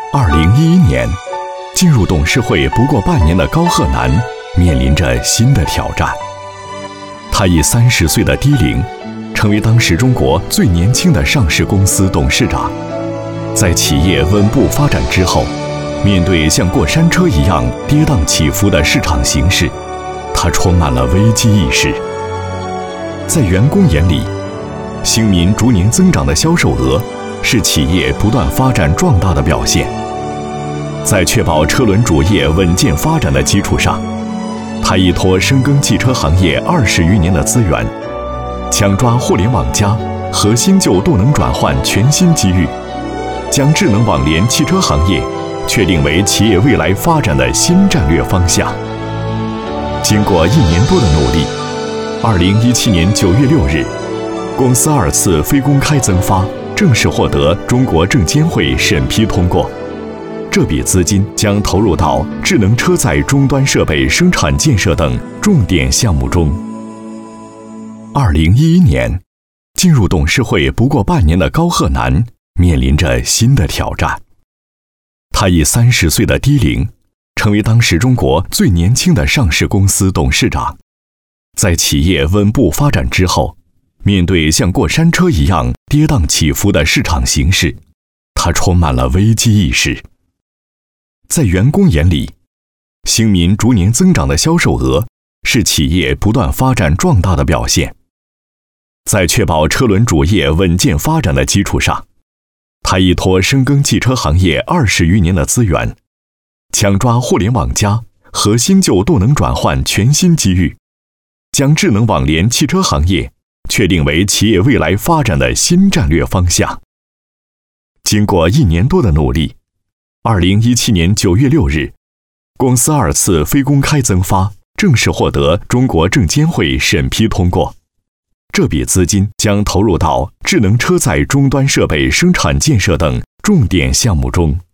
2011年，进入董事会不过半年的高鹤南面临着新的挑战。他以30岁的低龄，成为当时中国最年轻的上市公司董事长。在企业稳步发展之后，面对像过山车一样跌宕起伏的市场形势，他充满了危机意识。在员工眼里，兴民逐年增长的销售额是企业不断发展壮大的表现。在确保车轮主业稳健发展的基础上，他依托深耕汽车行业20余年的资源，抢抓互联网加和新旧动能转换全新机遇，将智能网联汽车行业确定为企业未来发展的新战略方向。经过1年多的努力，2017年9月6日，公司2次非公开增发正式获得中国证监会审批通过。这笔资金将投入到智能车载终端设备生产建设等重点项目中。2011年，进入董事会不过半年的高鹤南面临着新的挑战。他以30岁的低龄，成为当时中国最年轻的上市公司董事长。在企业稳步发展之后，面对像过山车一样跌宕起伏的市场形势，他充满了危机意识。在员工眼里，兴民逐年增长的销售额是企业不断发展壮大的表现。在确保车轮主业稳健发展的基础上，他依托深耕汽车行业20余年的资源，抢抓互联网加和新旧动能转换全新机遇，将智能网联汽车行业确定为企业未来发展的新战略方向。经过1年多的努力，2017年9月6日，公司2次非公开增发正式获得中国证监会审批通过。这笔资金将投入到智能车载终端设备生产建设等重点项目中。